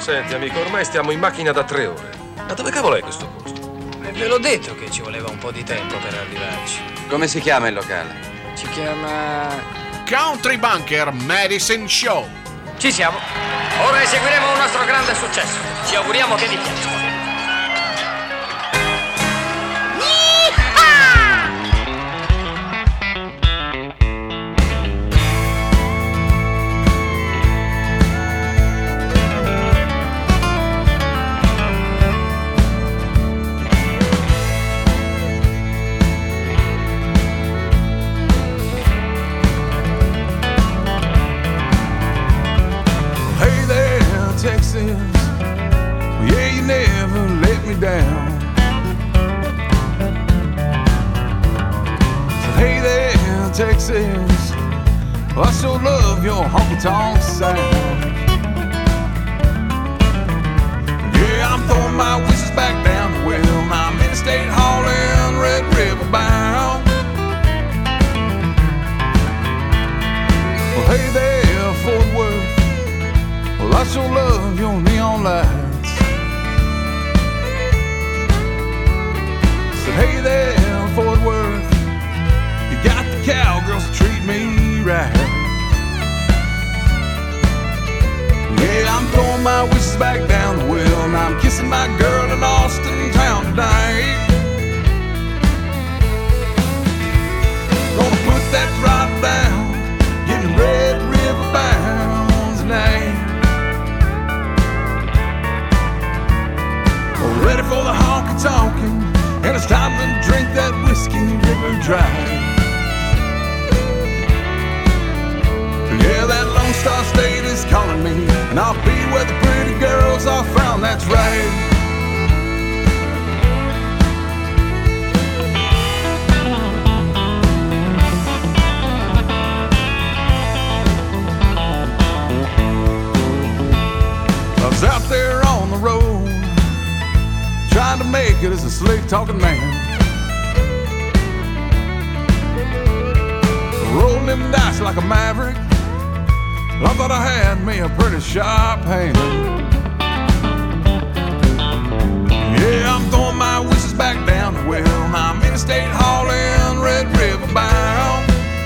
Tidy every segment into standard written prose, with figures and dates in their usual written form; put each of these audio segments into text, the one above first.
Senti, amico, ormai stiamo in macchina da 3 ore. Ma dove cavolo è questo posto? Ve l'ho detto che ci voleva un po' di tempo per arrivarci. Come si chiama il locale? Si chiama... Country Bunker Medicine Show. Ci siamo. Ora eseguiremo un nostro grande successo. Ci auguriamo che vi piaccia. Texas, I so love your honky-tonk sound. Yeah, I'm throwing my whistles back down the well. I'm interstate hauling, Red River bound. Well, hey there, Fort Worth. Well, I so love your neon lights. Said, hey there, Fort Worth. Got the cowgirls to treat me right. Yeah, I'm throwing my wishes back down the well, and I'm kissing my girl in Austin town tonight. Gonna put that throttle down, getting Red River bound tonight. Ready for the honky-tonkin', and it's time to drink that whiskey river dry. Yeah, that Lone Star State is calling me, and I'll be where the pretty girls are found, that's right. I was out there on the road, trying to make it as a slick-talking man. Rolling them dice like a maverick, I thought I had me a pretty sharp hand. Yeah, I'm throwing my wishes back down the well. I'm interstate hauling, Red River bound.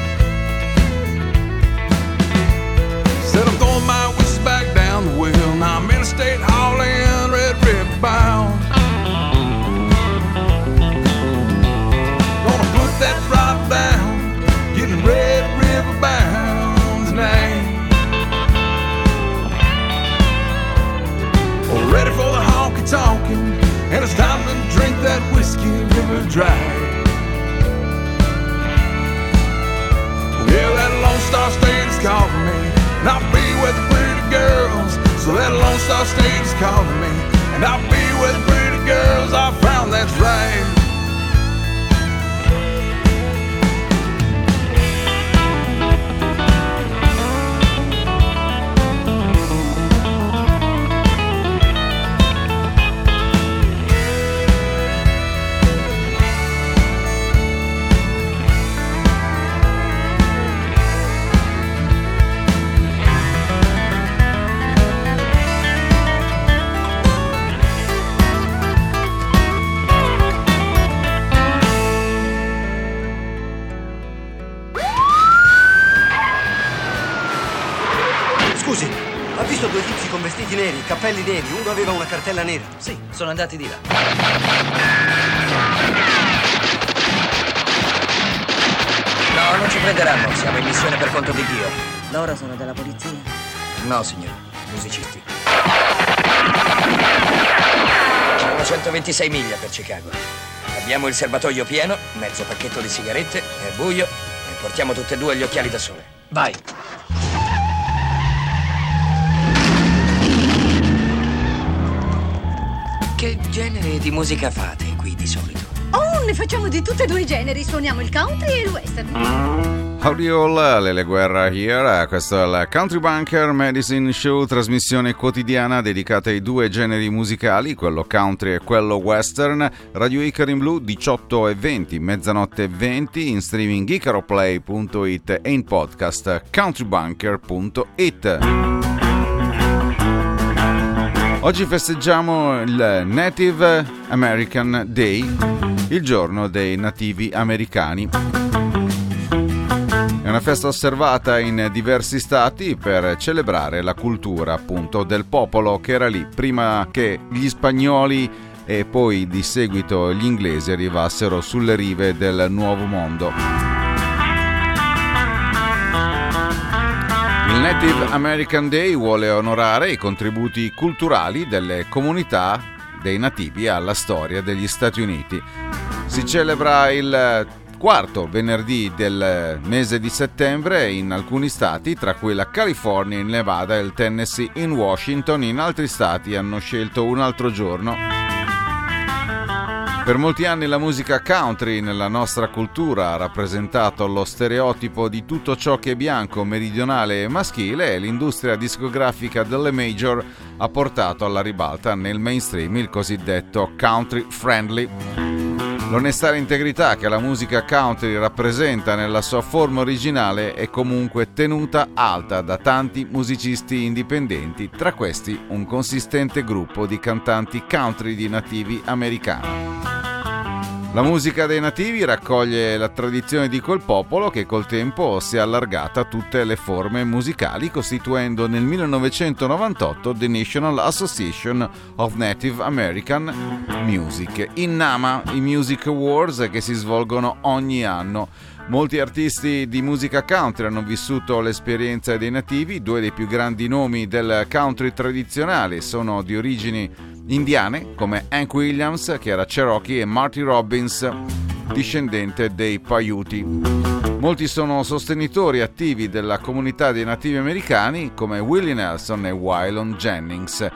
Said I'm throwing my wishes back down the well. I'm interstate hauling, Red River bound. Gonna put that throttle down, getting Red River bound tonight. Ready for the honky-tonkin', and it's time to drink that whiskey river dry. Yeah, that Lone Star State is calling me, and I'll be with the pretty girls. So that Lone Star State is calling me, and I'll be with the pretty girls I found, that's right. Scusi, ha visto due tizi con vestiti neri, cappelli neri, uno aveva una cartella nera? Sì, sono andati di là. No, non ci prenderanno, siamo in missione per conto di Dio. Loro sono della polizia? No, signore, musicisti. Sono 126 miglia per Chicago. Abbiamo il serbatoio pieno, mezzo pacchetto di sigarette, è buio e portiamo tutte e due gli occhiali da sole. Vai! Che genere di musica fate qui di solito? Oh, ne facciamo di tutti e due i generi. Suoniamo il country e il western. Audio Lele Guerra here, questo è il Country Bunker Medicine Show, trasmissione quotidiana dedicata ai due generi musicali, quello country e quello western. Radio Icaro in Blu 18:20, mezzanotte 20, in streaming icaroplay.it e in podcast countrybunker.it. Oggi festeggiamo il Native American Day, il giorno dei nativi americani. È una festa osservata in diversi stati per celebrare la cultura appunto del popolo che era lì prima che gli spagnoli e poi di seguito gli inglesi arrivassero sulle rive del Nuovo Mondo. Il Native American Day vuole onorare i contributi culturali delle comunità dei nativi alla storia degli Stati Uniti. Si celebra il quarto venerdì del mese di settembre in alcuni stati, tra cui la California, il Nevada, il Tennessee, in Washington. In altri stati hanno scelto un altro giorno. Per molti anni la musica country nella nostra cultura ha rappresentato lo stereotipo di tutto ciò che è bianco, meridionale e maschile, e l'industria discografica delle major ha portato alla ribalta nel mainstream il cosiddetto country friendly. L'onestà e l'integrità che la musica country rappresenta nella sua forma originale è comunque tenuta alta da tanti musicisti indipendenti, tra questi un consistente gruppo di cantanti country di nativi americani. La musica dei nativi raccoglie la tradizione di quel popolo che col tempo si è allargata a tutte le forme musicali, costituendo nel 1998 The National Association of Native American Music, in NAMA, i Music Awards che si svolgono ogni anno. Molti artisti di musica country hanno vissuto l'esperienza dei nativi. Due dei più grandi nomi del country tradizionale sono di origini indiane, come Hank Williams, che era Cherokee, e Marty Robbins, discendente dei Paiute. Molti sono sostenitori attivi della comunità dei nativi americani, come Willie Nelson e Waylon Jennings.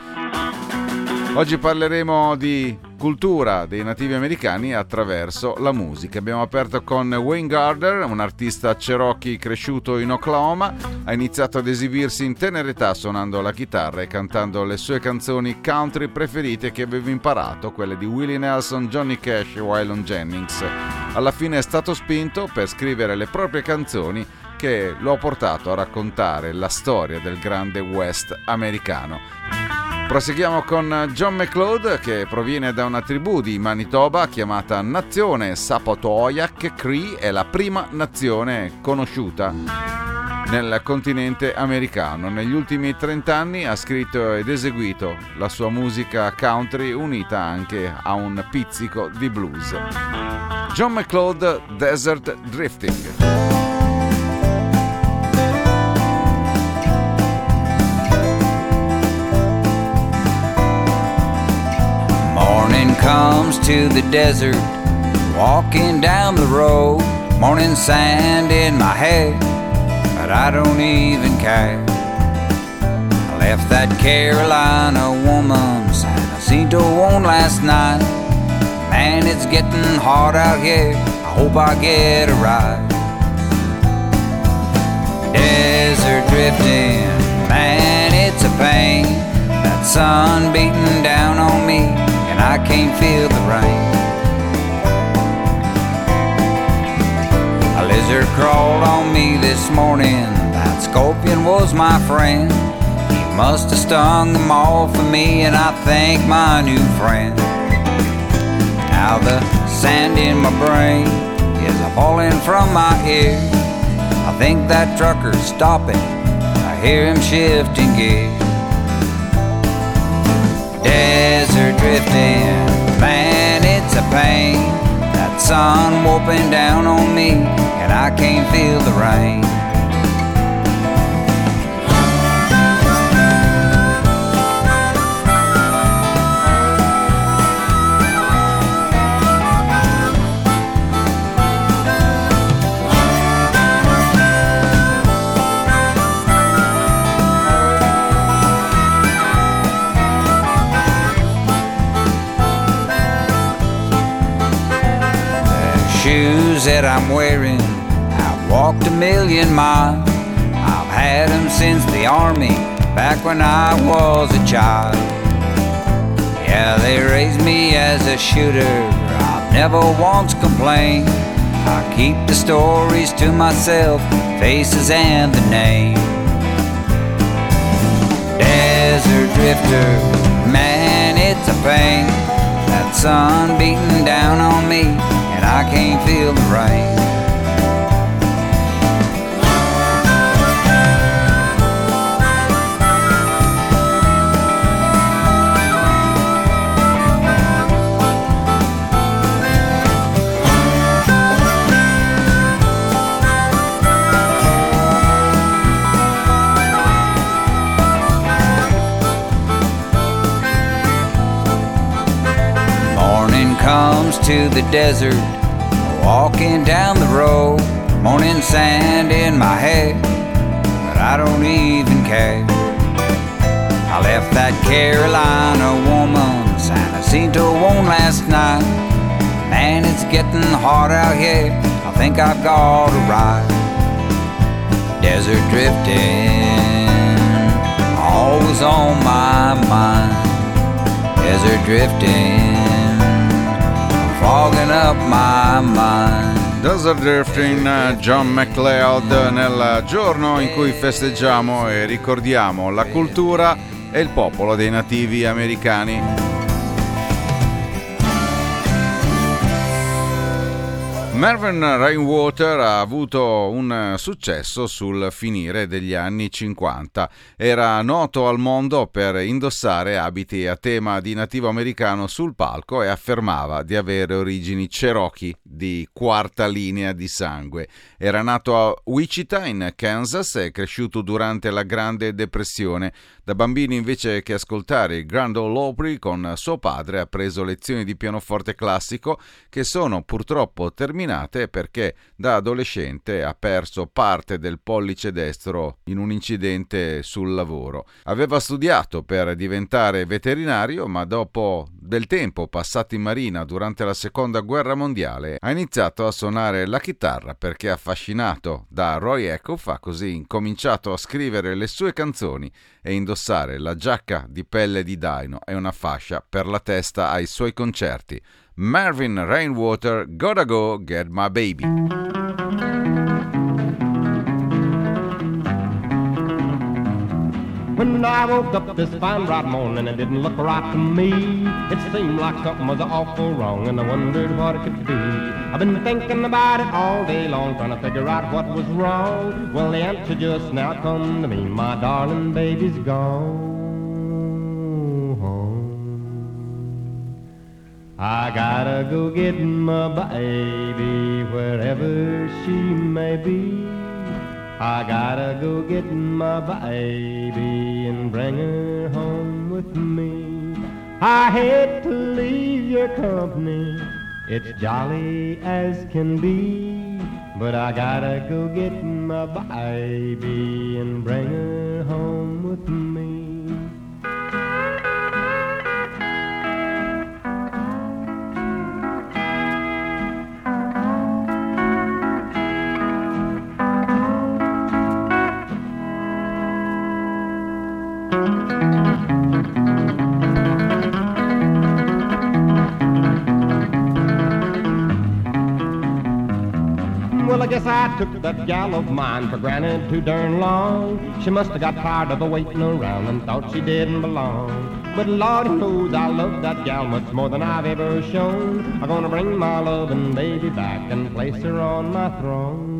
Oggi parleremo di cultura dei nativi americani attraverso la musica. Abbiamo aperto con Wayne Gardner, un artista Cherokee cresciuto in Oklahoma. Ha iniziato ad esibirsi in tenera età suonando la chitarra e cantando le sue canzoni country preferite che aveva imparato, quelle di Willie Nelson, Johnny Cash e Waylon Jennings. Alla fine è stato spinto per scrivere le proprie canzoni che lo ha portato a raccontare la storia del grande West americano. Proseguiamo con John McLeod, che proviene da una tribù di Manitoba chiamata Nazione Sapotoyak Cree, è la prima nazione conosciuta nel continente americano. Negli ultimi 30 anni ha scritto ed eseguito la sua musica country unita anche a un pizzico di blues. John McLeod, Desert Drifting. Morning comes to the desert, walking down the road. Morning sand in my hair, but I don't even care. I left that Carolina woman San Jacinto on last night. Man, it's getting hard out here, I hope I get a ride. Desert drifting, man, it's a pain. That sun beating down on me, I can't feel the rain. A lizard crawled on me this morning. That scorpion was my friend. He must have stung them all for me, and I thank my new friend. Now the sand in my brain is falling from my ear. I think that trucker's stopping, I hear him shifting gear. Desert drifting, man, it's a pain. That sun whooping down on me, and I can't feel the rain. Shoes that I'm wearing, I've walked 1,000,000 miles. I've had them since the army, back when I was a child. Yeah, they raised me as a shooter, I've never once complained. I keep the stories to myself, faces and the name. Desert drifter, man, sun beating down on me, and I can't feel the rain. Comes to the desert, walking down the road, morning sand in my hair, but I don't even care. I left that Carolina woman, San Jacinto one last night. Man, it's getting hot out here, I think I've got a ride. Desert drifting, always on my mind. Desert drifting, fogging up my mind. Desert Drifting, John McLeod, nel giorno in cui festeggiamo e ricordiamo la cultura e il popolo dei nativi americani. Mervyn Rainwater ha avuto un successo sul finire degli anni 50. Era noto al mondo per indossare abiti a tema di nativo americano sul palco e affermava di avere origini Cherokee di quarta linea di sangue. Era nato a Wichita, in Kansas, e cresciuto durante la Grande Depressione. Da bambino, invece che ascoltare il Grand Ole Opry con suo padre, ha preso lezioni di pianoforte classico che sono purtroppo terminate perché da adolescente ha perso parte del pollice destro in un incidente sul lavoro. Aveva studiato per diventare veterinario, ma dopo del tempo passato in marina durante la Seconda Guerra Mondiale ha iniziato a suonare la chitarra perché, affascinato da Roy Acuff, ha così incominciato a scrivere le sue canzoni e indossare la giacca di pelle di daino e una fascia per la testa ai suoi concerti. Mervyn Rainwater, Gotta Go Get My Baby. When I woke up this fine bright morning, it didn't look right to me. It seemed like something was awful wrong, and I wondered what it could be. I've been thinking about it all day long, trying to figure out what was wrong. Well, the answer just now come to me. My darling baby's gone. I gotta go get my baby wherever she may be. I gotta go get my baby and bring her home with me. I hate to leave your company, it's jolly as can be, but I gotta go get my baby and bring her home with me. Well, I guess I took that gal of mine for granted too darn long. She must have got tired of waiting around and thought she didn't belong. But Lord knows I love that gal much more than I've ever shown. I'm gonna bring my loving baby back and place her on my throne.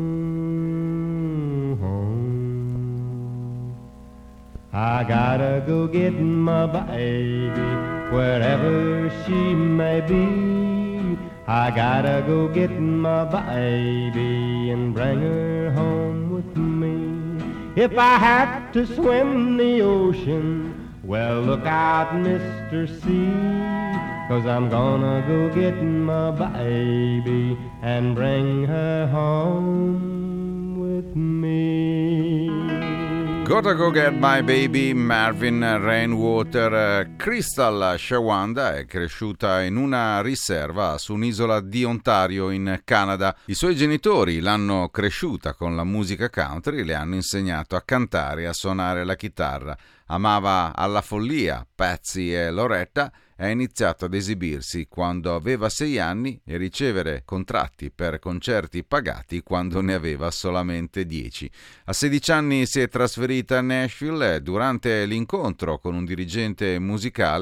I gotta go get my baby wherever she may be. I gotta go get my baby and bring her home with me. If I have to swim the ocean, well, look out, Mr. Sea, 'cause I'm gonna go get my baby and bring her home with me. Gotta Go Get My Baby, Mervyn Rainwater. Crystal Shawanda è cresciuta in una riserva su un'isola di Ontario in Canada. I suoi genitori l'hanno cresciuta con la musica country e le hanno insegnato a cantare e a suonare la chitarra. Amava alla follia Patsy e Loretta e ha iniziato ad esibirsi quando aveva 6 anni e ricevere contratti per concerti pagati quando ne aveva solamente 10. A 16 anni si è trasferita a Nashville e durante l'incontro con un dirigente musicale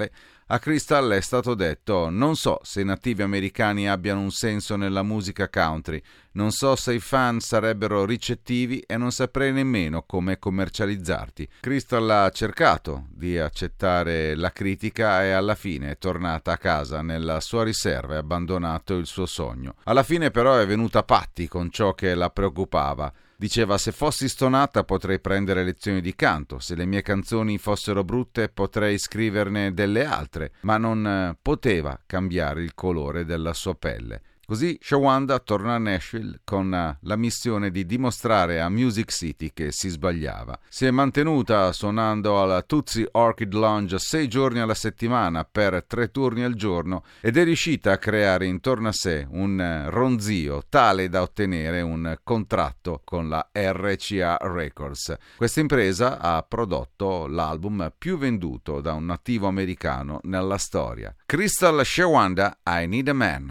a Crystal è stato detto: non so se i nativi americani abbiano un senso nella musica country, non so se i fan sarebbero ricettivi e non saprei nemmeno come commercializzarti. Crystal ha cercato di accettare la critica e alla fine è tornata a casa nella sua riserva e abbandonato il suo sogno. Alla fine però è venuta a patti con ciò che la preoccupava. Diceva: se fossi stonata potrei prendere lezioni di canto, se le mie canzoni fossero brutte potrei scriverne delle altre, ma non poteva cambiare il colore della sua pelle. Così Shawanda torna a Nashville con la missione di dimostrare a Music City che si sbagliava. Si è mantenuta suonando alla Tootsie Orchid Lounge 6 giorni alla settimana per 3 turni al giorno ed è riuscita a creare intorno a sé un ronzio tale da ottenere un contratto con la RCA Records. Questa impresa ha prodotto l'album più venduto da un nativo americano nella storia. Crystal Shawanda, I Need a Man.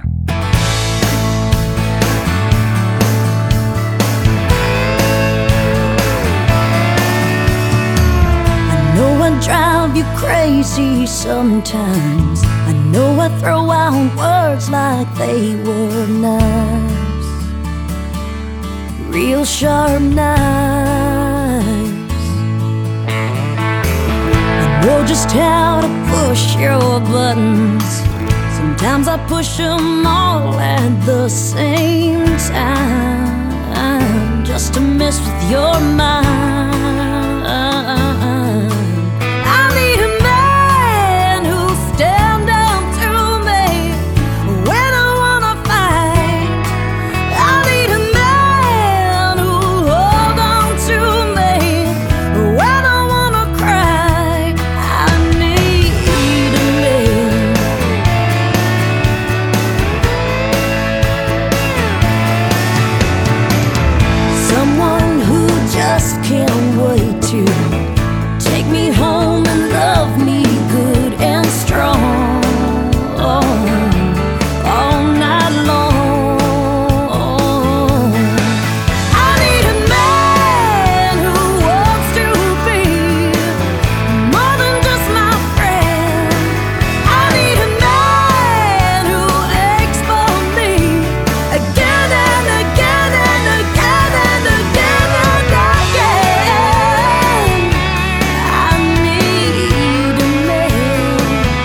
I know I drive you crazy sometimes. I know I throw out words like they were knives, real sharp knives. I know just how to push your buttons. Sometimes I push them all at the same time, just to mess with your mind. I need a man who'll stand up to me when I wanna fight. I need a man who'll hold on to me when I wanna cry. I need a man. Someone who just can't wait to take me home and love me good and strong all night long. I need a man who wants to be more than just my friend. I need a man who aches for me again and again and again and again and again. I need a man.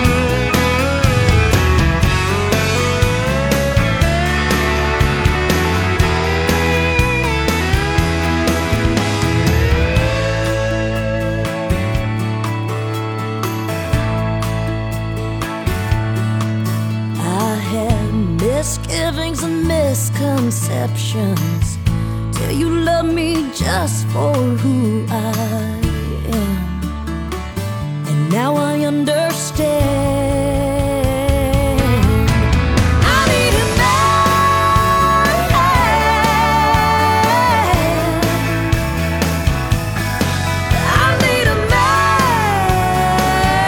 I had misgivings and misconceptions till you love me just for who I am, and now I understand. I need a man. I need a man.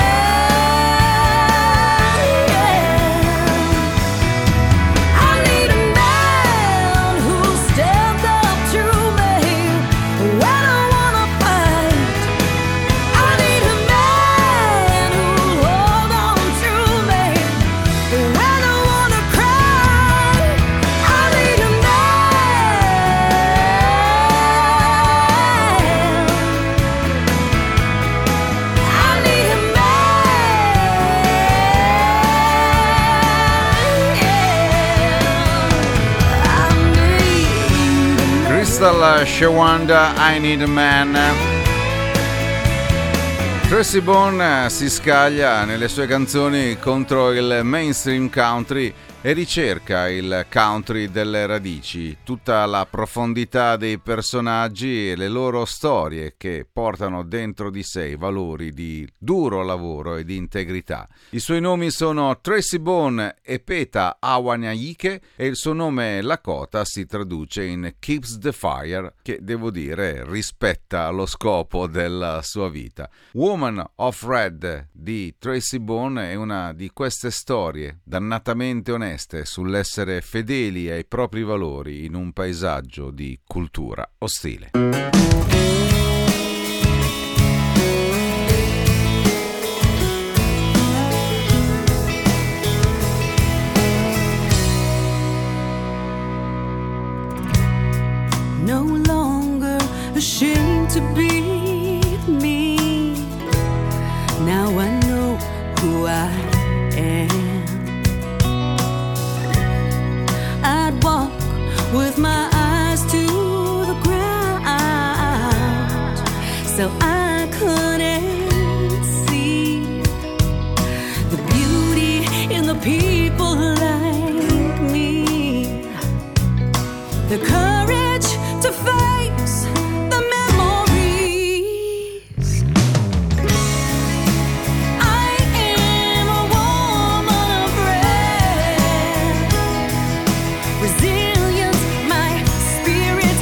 I need a man who'll stand up to me when I wanna fight. I need a man who'll hold on to me when I wanna cry. I need a man. I need a man. Crystal Shawanda, I Need a Man. Tracy Bone si scaglia nelle sue canzoni contro il mainstream country e ricerca il country delle radici, tutta la profondità dei personaggi e le loro storie che portano dentro di sé i valori di duro lavoro e di integrità. I suoi nomi sono Tracy Bone e Peta Awanyike e il suo nome Lakota si traduce in Keeps the Fire, che devo dire rispetta lo scopo della sua vita. Woman of Red di Tracy Bone è una di queste storie dannatamente oneste sull'essere fedeli ai propri valori in un paesaggio di cultura ostile. the courage to face the memories. I am a woman of red, resilience, my spirit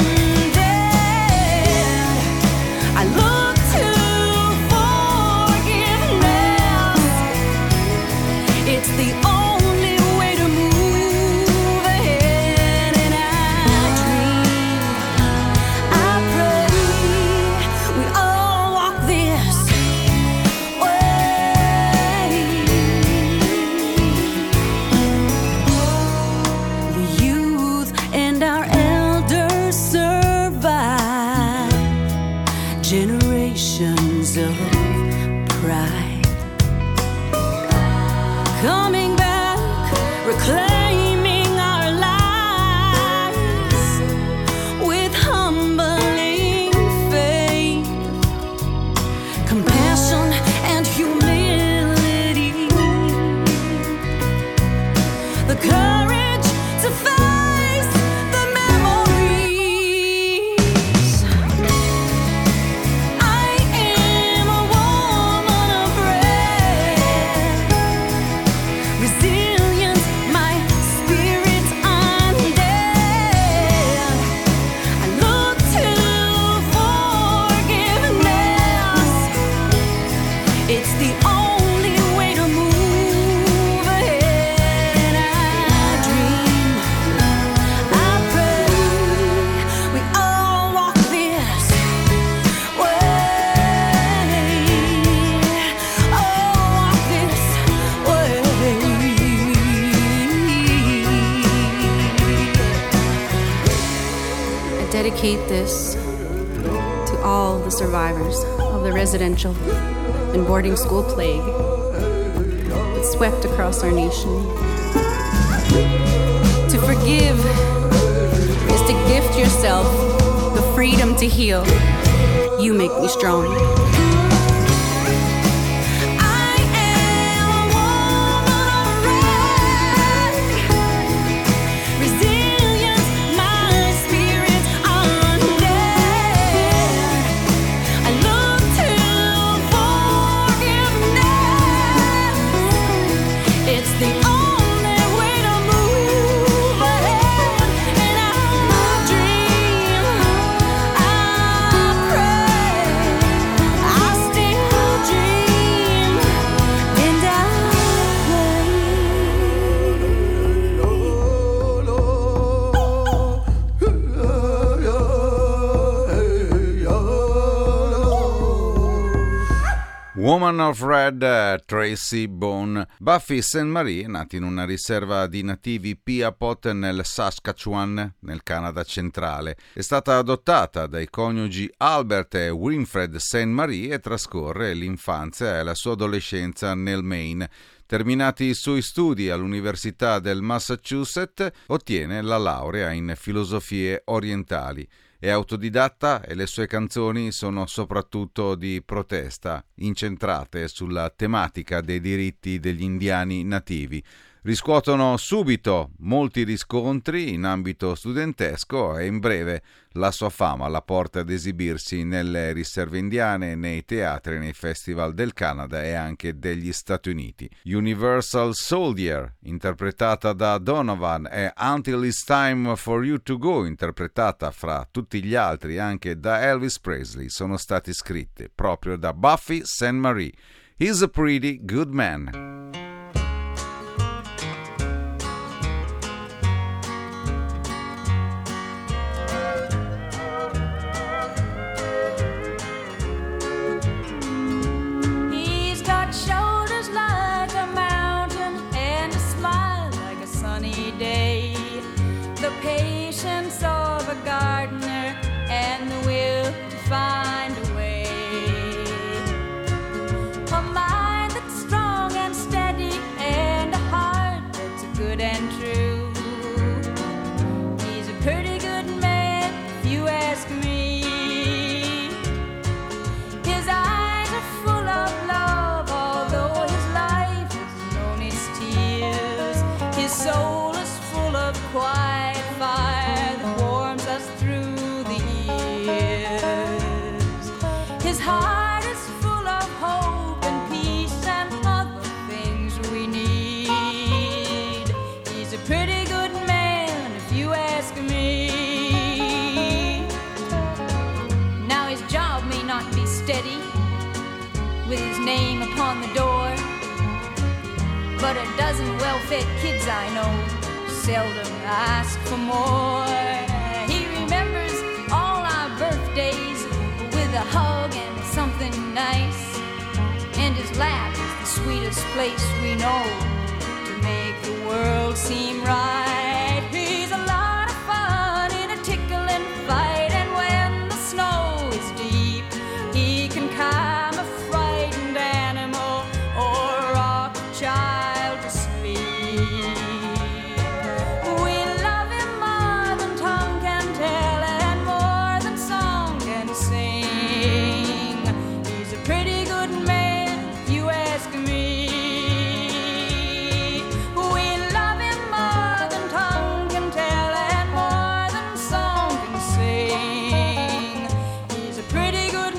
undead. I look to forgiveness. It's the only way to move ahead, and I dream, I pray, we all walk this way. The youth and our elders survive generations of pride, coming back, reclaiming our lives with humbling faith, compassion and humility, the courage to face the memories. I am a woman of red, resilience, my spirit's undead. I look to forgiveness. It's the only way to move ahead, and I dream, I pray, we all walk this way, all walk this way. I dedicate this to all the survivors of the residential and boarding school plague that swept across our nation. To forgive is to gift yourself the freedom to heal. You make me strong. I am a woman of red, resilience, my spirit's undead. I look to forgiveness. It's the only way to move ahead, and I dream, I pray, I still dream, and I Woman of Red, Tracy Bone. Buffy St. Marie è nata in una riserva di nativi Piapot nel Saskatchewan, nel Canada centrale. È stata adottata dai coniugi Albert e Winfred St. Marie e trascorre l'infanzia e la sua adolescenza nel Maine. Terminati i suoi studi all'Università del Massachusetts, ottiene la laurea in filosofie orientali. È autodidatta e le sue canzoni sono soprattutto di protesta, incentrate sulla tematica dei diritti degli indiani nativi. Riscuotono subito molti riscontri in ambito studentesco e in breve la sua fama la porta ad esibirsi nelle riserve indiane, nei teatri, nei festival del Canada e anche degli Stati Uniti. Universal Soldier, interpretata da Donovan, e Until It's Time for You to Go, interpretata fra tutti gli altri anche da Elvis Presley, sono stati scritte proprio da Buffy St. Marie. He's a pretty good man. He's got shoulders like a mountain and a smile like a sunny day. The patience of a gardener and the will to find a way. A mind that's strong and but a dozen well-fed kids I know seldom ask for more. He remembers all our birthdays with a hug and something nice, and his laugh is the sweetest place we know to make the world seem right. He's a lot of fun in a tickling fight, and when the snow is deep, he can calm a frightened animal or rock a child to sleep. We love him more than tongue can tell and more than song can sing. He's a pretty good man, if you ask me. We love him more than tongue can tell and more than song can sing. He's a pretty good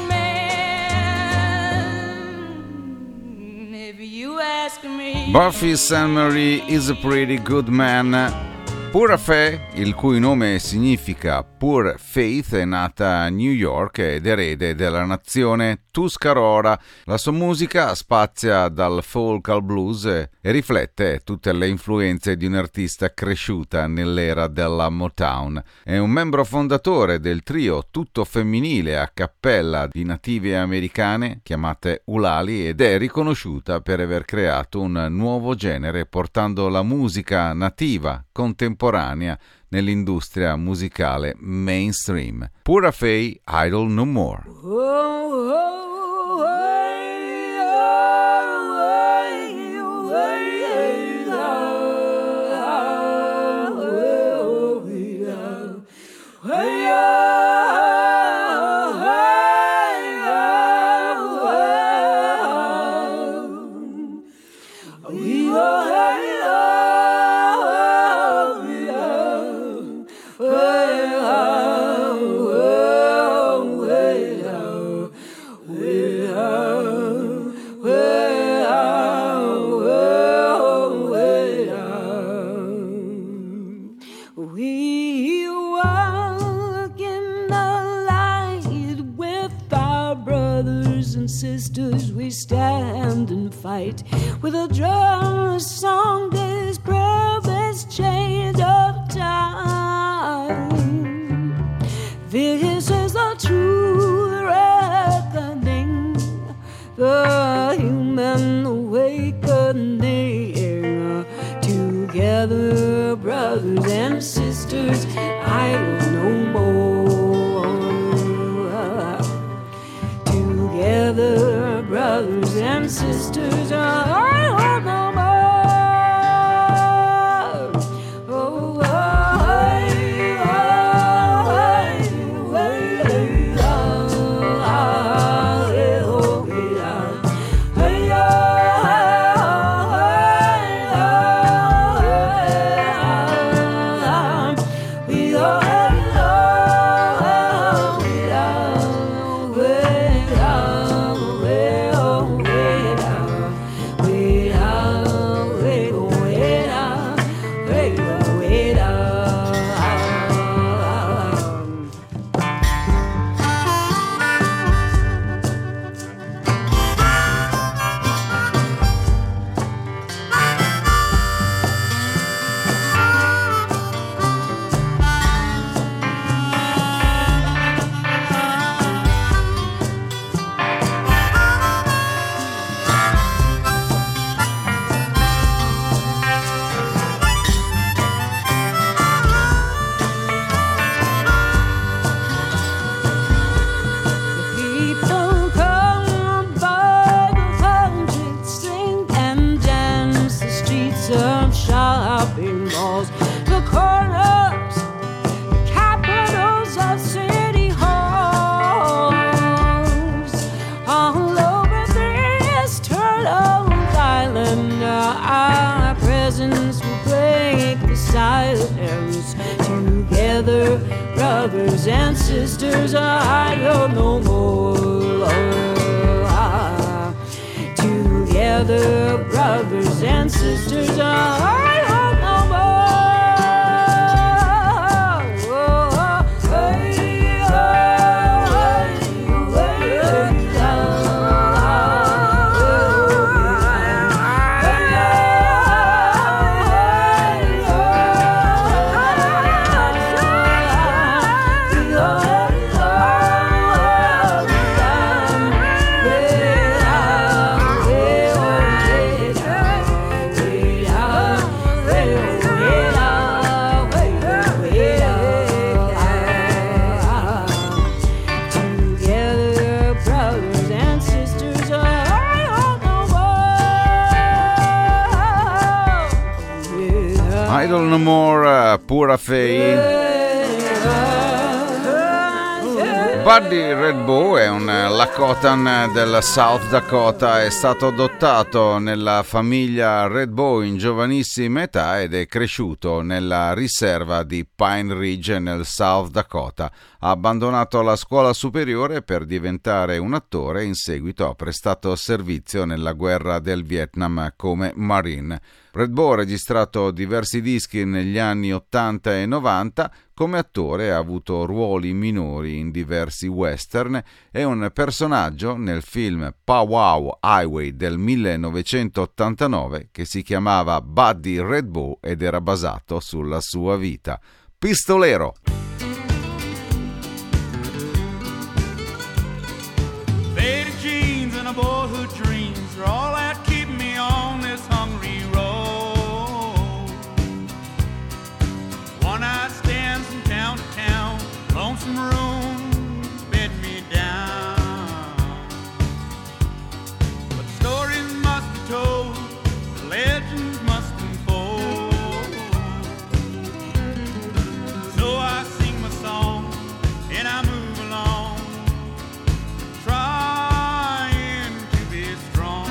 man, if you ask me. Buffy Sainte-Marie is a pretty good man. Pura Fé, il cui nome significa Pure Faith, è nata a New York ed erede della nazione Tuscarora. La sua musica spazia dal folk al blues e riflette tutte le influenze di un'artista cresciuta nell'era della Motown. È un membro fondatore del trio tutto femminile a cappella di native americane chiamate Ulali ed è riconosciuta per aver creato un nuovo genere portando la musica nativa contemporanea nell'industria musicale mainstream. Pura Fé, Idle No More. We walk in the light with our brothers and sisters. We stand and fight with a drum, a song, this purpose change of time. This is the true reckoning, the human awakening. Together, brothers and sisters, I will no more. Together, brothers and sisters, I will no more. Oh, brothers and sisters, I don't know more. Together, brothers and sisters, I don't know more. Idle No More, Pura Fei. Buddy Red Bow è un Lakotan del South Dakota, è stato adottato nella famiglia Red Bow in giovanissima età ed è cresciuto nella riserva di Pine Ridge nel South Dakota. Ha abbandonato la scuola superiore per diventare un attore e in seguito ha prestato servizio nella guerra del Vietnam come Marine. Red Bow ha registrato diversi dischi negli anni 80 e 90, come attore ha avuto ruoli minori in diversi western, è un personaggio nel film Pow Wow Highway del 1989 che si chiamava Buddy Red Bow ed era basato sulla sua vita. Pistolero! Faded jeans and a boyhood dreams are all that keep me on this hungry road. One night stands from town to town, lonesome rooms bed me down. But stories must be told, legends must unfold. So I sing my song and I move along, trying to be strong.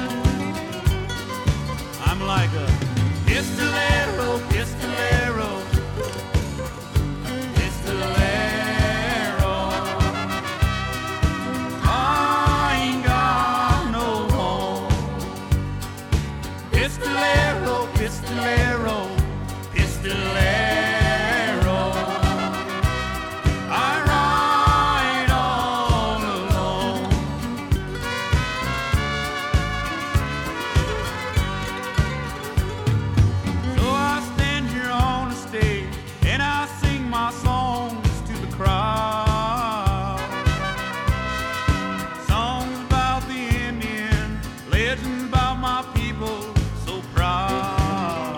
I'm like a pistolero, pistolero, pistolero. I ain't got no home. Pistolero, pistolero, pistolero. I ride all alone. So I stand here on the stage and I sing my songs to the crowd. Songs about the Indian, legends about my people so proud.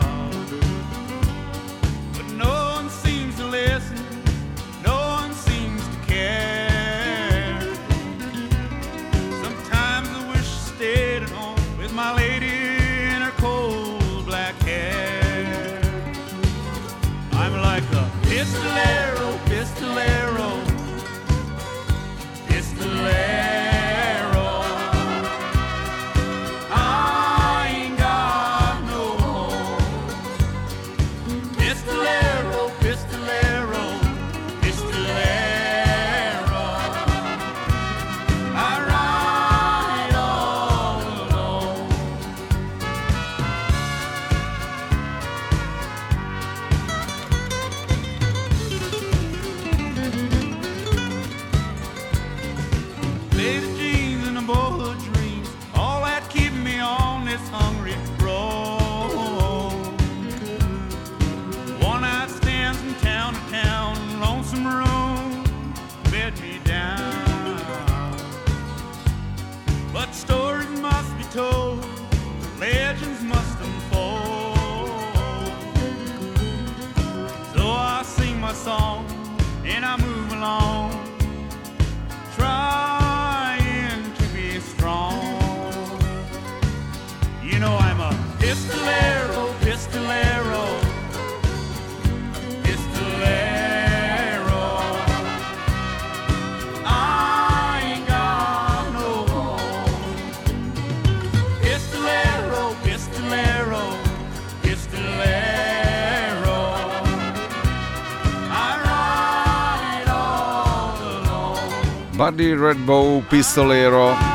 But no one seems to listen, no one seems to care. Sometimes I wish I stayed at home with my lady in her cold black hair. I'm like a pistolero, pistolero, pistolero. I ain't got no home. Pistolero, pistolero, pistolero. I ride all alone. Faded jeans and a boyhood dreams, all that keep me on this hungry road. One night stands from town to town, lonesome room bed me down. But stories must be told, legends must unfold. So I sing my song and I move along, trying to be strong. You know I'm a pistolero, pistolero, pistolero. I ain't got no home. Pistolero, pistolero, pistolero. I ride all alone. Buddy Red Bow, Pistolero.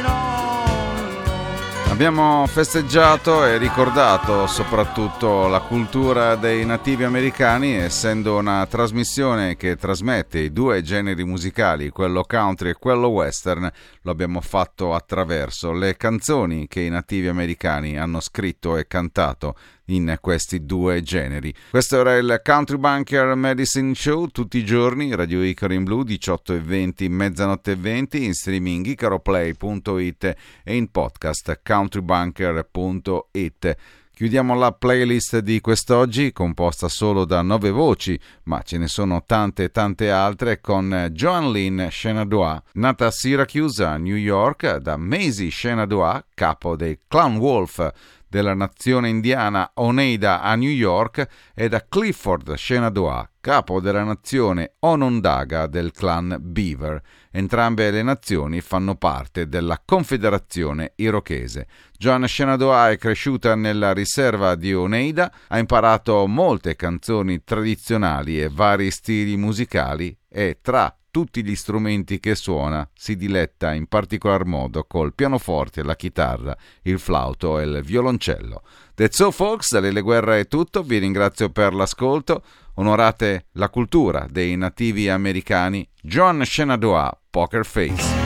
Abbiamo festeggiato e ricordato soprattutto la cultura dei nativi americani, essendo una trasmissione che trasmette i due generi musicali, quello country e quello western. Lo abbiamo fatto attraverso le canzoni che i nativi americani hanno scritto e cantato in questi due generi. Questo era il Country Bunker Medicine Show, tutti i giorni, Radio Icaro in Blu, 18:20, mezzanotte e 20, in streaming icaroplay.it e in podcast countrybunker.it. Chiudiamo la playlist di quest'oggi, composta solo da 9 voci, ma ce ne sono tante altre, con Joan Lynn Shenandoah, nata a Syracuse, a New York, da Maisie Shenandoah, capo dei Clown Wolf, della nazione indiana Oneida a New York e da Clifford Shenandoah, capo della nazione Onondaga del clan Beaver. Entrambe le nazioni fanno parte della Confederazione Irochese. Joan Shenandoah è cresciuta nella riserva di Oneida, ha imparato molte canzoni tradizionali e vari stili musicali e tra tutti gli strumenti che suona si diletta in particolar modo col pianoforte, la chitarra, il flauto e il violoncello. That's all folks, da Lele Guerra è tutto, vi ringrazio per l'ascolto, onorate la cultura dei nativi americani. Joan Shenandoah, Poker Face.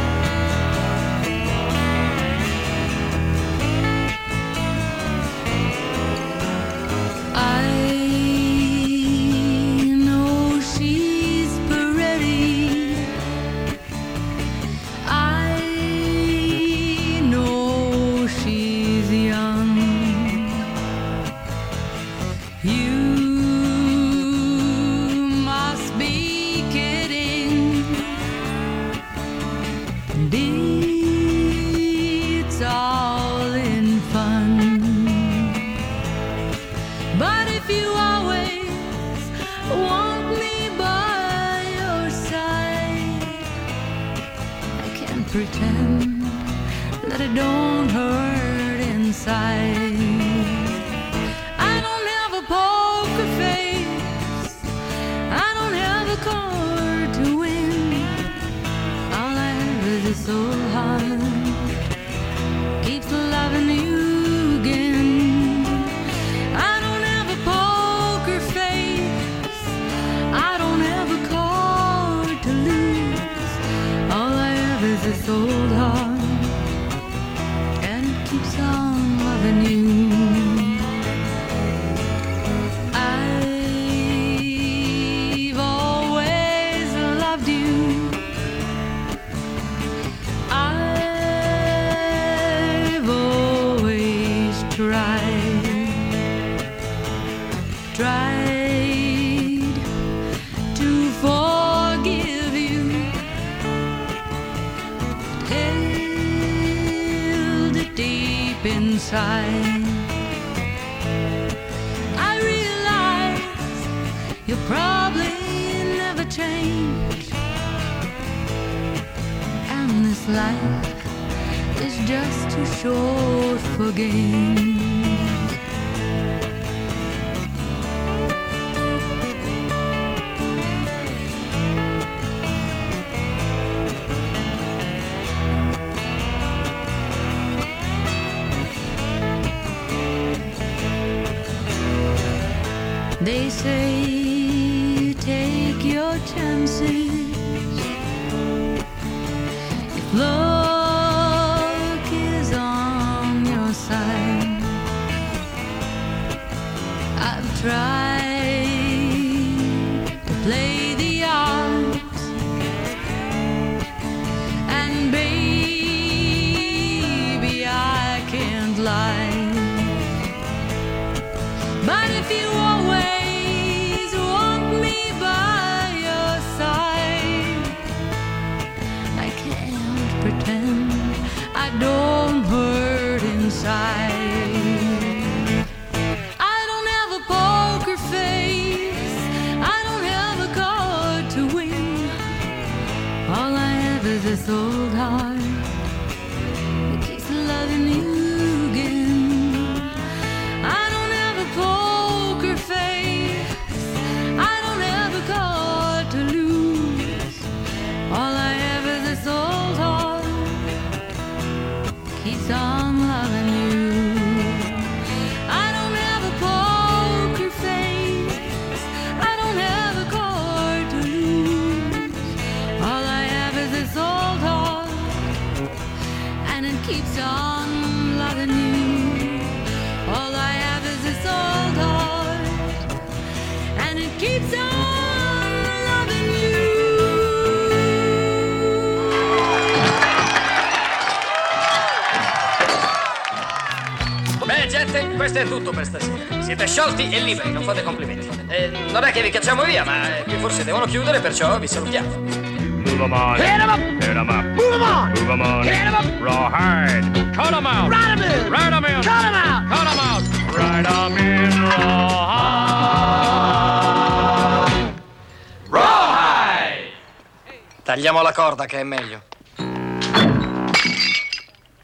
Pretend that it don't hurt inside. I don't have a poker face, I don't have a card to win. All I have is this old heart, keeps loving you again. I don't have a poker face, I don't have a card to lose. All I have is this old heart, and it keeps on loving you. I've always loved you, I've always tried to forgive you, held it deep inside. I realize you'll probably never change, and this life is just too short for games. They say take your chances. If luck is on your side, I've tried to play the odds, and baby, I can't lie. But if you always want me by your side, I can't pretend I don't hurt inside. I don't have a poker face, I don't have a card to win. All I have is this old heart that keeps loving you again. I don't have a poker face, I don't have a card to lose. All I have is this old heart, keeps on loving you. I don't have a poker face, I don't have a card to lose. All I have is this old heart, and it keeps on loving you. All I have is this old heart, and it keeps on loving you. Bene gente, questo è tutto per stasera. Siete sciolti e liberi, non fate complimenti. Non è che vi cacciamo via, ma qui forse devono chiudere, perciò vi salutiamo. Move 'em on. Hit 'em up. Hit 'em up. Move 'em on. Move 'em on. Hit 'em up. Raw hard. Cut 'em out. Ride 'em in. Ride 'em in. Cut 'em out. Cut 'em out. Tagliamo la corda che è meglio.